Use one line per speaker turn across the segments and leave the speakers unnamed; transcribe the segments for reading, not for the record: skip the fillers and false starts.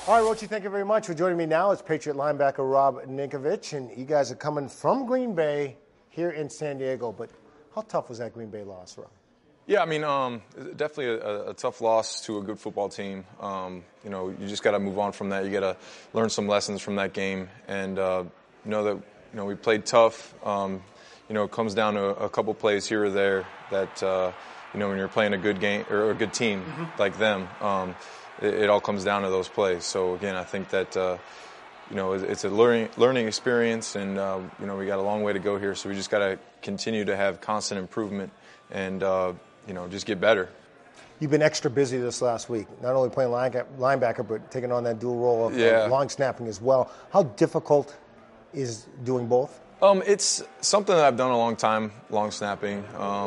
All right, Rochi, thank you very much for joining me now. It's Patriot linebacker Rob Ninkovich, and you guys are coming from Green Bay here in San Diego. But how tough was that Green Bay loss, Rob?
Yeah, I mean, definitely a tough loss to a good football team. You just got to move on from that. You got to learn some lessons from that game, and know that we played tough. It comes down to a couple plays here or there that when you're playing a good game or a good team like them. It all comes down to those plays. So again, I think that it's a learning experience, and we got a long way to go here. So we just got to continue to have constant improvement, and just get better.
You've been extra busy this last week, not only playing linebacker, but taking on that dual role of long snapping as well. How difficult is doing both?
It's something that I've done a long time, long snapping.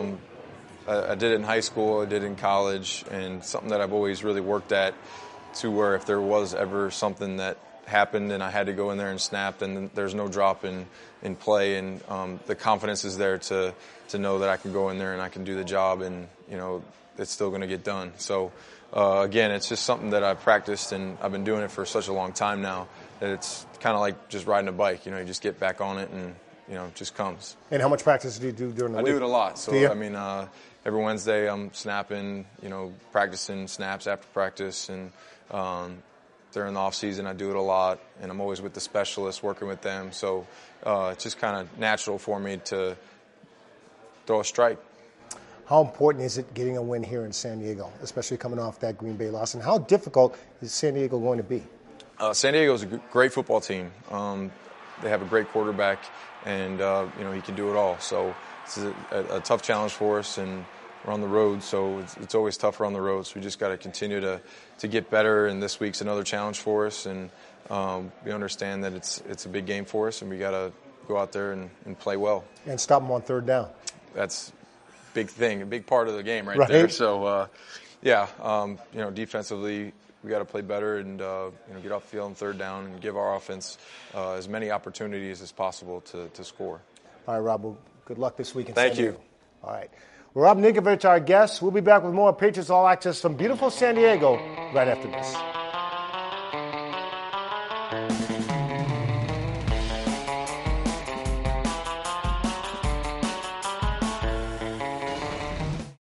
I did it in high school, I did it in college, and something that I've always really worked at, to where if there was ever something that happened and I had to go in there and snap, then there's no drop in play, and the confidence is there to know that I can go in there and I can do the job, and it's still going to get done. So again, it's just something that I've practiced, and I've been doing it for such a long time now that it's kind of like just riding a bike. You just get back on it, and it just comes.
And how much practice do you do during the week?
I do it a lot. So I mean, every Wednesday I'm snapping, practicing snaps after practice, and during the off season I do it a lot, and I'm always with the specialists working with them. So it's just kind of natural for me to throw a strike.
How important is it getting a win here in San Diego, especially coming off that Green Bay loss? And how difficult is San Diego going to be?
San Diego is a great football team. They have a great quarterback, and he can do it all. So it's a tough challenge for us, and we're on the road, so it's always tougher on the road. So we just got to continue to get better, and this week's another challenge for us, and we understand that it's a big game for us, and we got to go out there and play well. And
stop them on third down.
That's a big thing, a big part of the game right there. So, defensively, we got to play better and get off the field on third down and give our offense as many opportunities as possible to score.
All right, Rob, well, good luck this week in
Thank
San
you.
Diego. All right. Rob Ninkovich, our guest. We'll be back with more Patriots All Access from beautiful San Diego right after this.